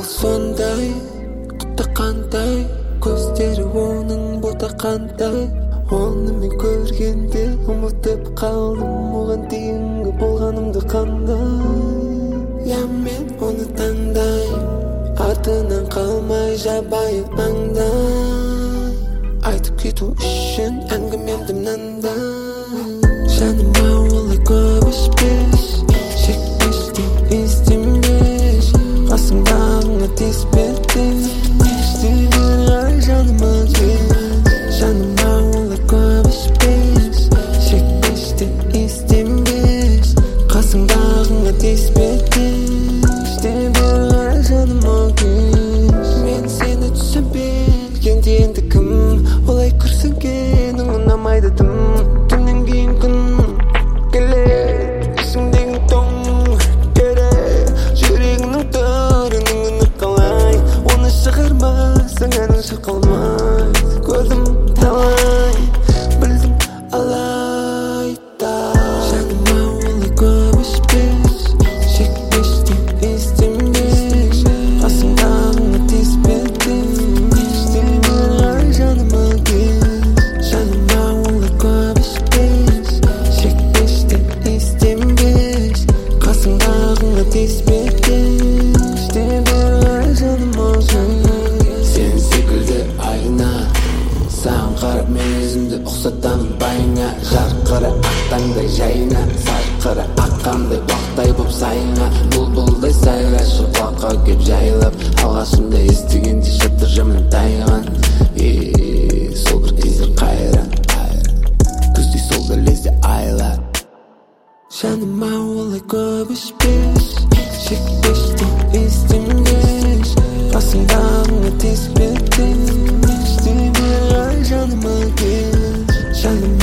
сондай құттыққандай, көздері оның ботақандай. Оны мен көргенде ұмытып қалдым, оған дейінгі болғанымды қандай. Я мен оны таңдаймын, артынан қалмай жабайы аңдай. Айтып кету үшін әңгімемді мынандай: жаныма олай көп ішпеш, шекпеште естемеш, қасыңдағыңа тиіспетеш, іштегін ғай жаныма кел. Жаныма олай көп ішпеш, шекпеште естемеш, қасыңдағыңа тиіспетеш, іштегін ғай жаныма кел. Мен сені түсінбегенде енді кім олай күрсінгенің ұнамайды тым. Түннен кейін күн келеді, есіңдегі тоң керек, жүрегіңнің төрінің үні қалай. Оны шығармасаң әнің шырқалмайды. Көрдім талай, білдім алайда. Жаныма олай көп ішпеш, шекпеште естемеш, қасыңдағыңа тиіспетеш, іштегін ғай жаныма кел. Жаныма олай көп ішпеш, шекпеште естемеш, қасыңдағыңа тиіспетеш, іштегін ғай жаныма кел. Сен секілді айна, саған қарап мен өзімді ұқсатамын байыңа. Жарқыры ақтаңдай жайына, сарқыры аққандай бақтай боп сайыңа. Бұлбұлдай сайрашы құлаққа кеп жайылып, алғашында естігенде жатыр жаман тайған. Сол бір кездер қайран, күздей сол да лезде айлар. Жаныма олай көп ішпеш, шекпеште естемеш, қасыңдағыңа тиіспетеш, іштегін ғай жаныма кел. Жаныма